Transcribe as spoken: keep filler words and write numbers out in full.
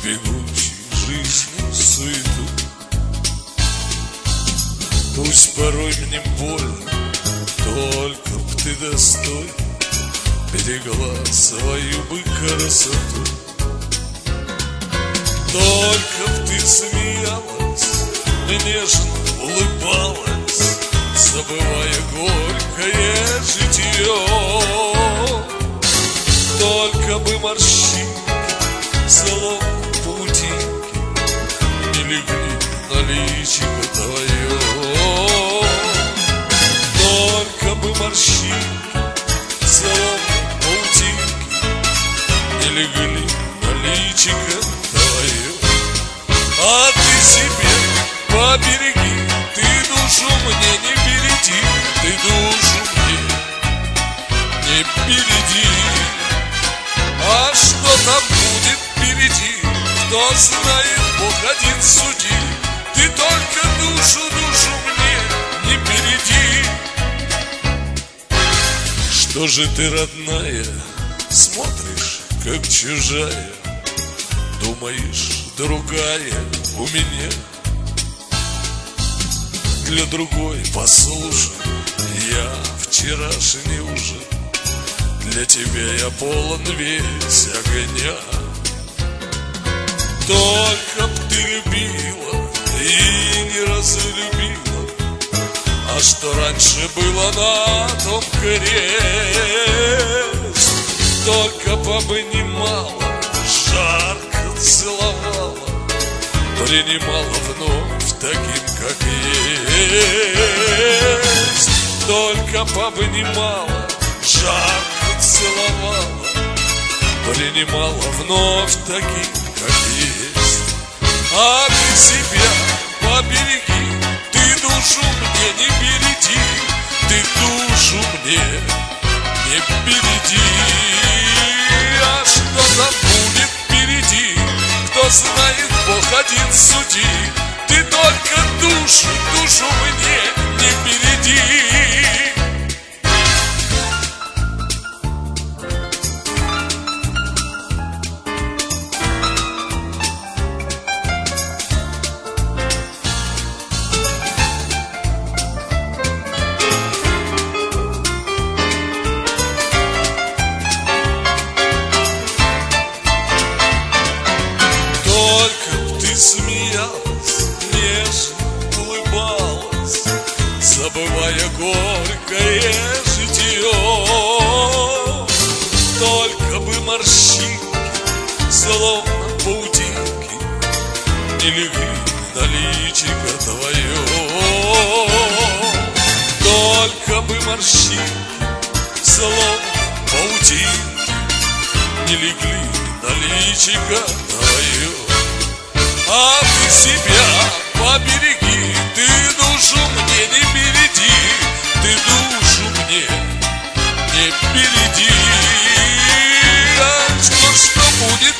бегущей жизни суету. Пусть порой мне больно, только б ты достойно берегла свою бы красоту. Только б ты смеялась, нежно улыбалась, забывая горькое житье. Только бы морщинки, словно паутинки, не легли на личико твое. Только бы морщинки, словно паутинки, не легли на личико твое. А ты себе побереги, ты душу мне не береги, ты душу мне не береги. А что там будет впереди, кто знает, Бог один суди. Ты только душу, душу мне не береги. Что же ты, родная, смотришь, как чужая, думаешь, другая у меня? Для другой, послушай, я вчерашний уже, для тебя я полон весь огня. Только б ты любила и не разлюбила, а что раньше было, на том крест. Только б обнимала, жарко целовала, принимала вновь таким, как есть. Только б обнимала, жарко целовала, принимала вновь таким, как есть. А ты себя побереги, ты душу мне не береги, ты душу мне не береги. А что там будет впереди, кто знает, Бог один суди. Ты только душу, душу мне не береги. Смеялась, нежно улыбалась, забывая горькое житье. Только бы морщинки, словно паутинки, не легли на личико твое. Только бы морщинки, словно паутинки, не легли на личико твое. А ты себя побереги, ты душу мне не береги, ты душу мне не береги. А что, что будет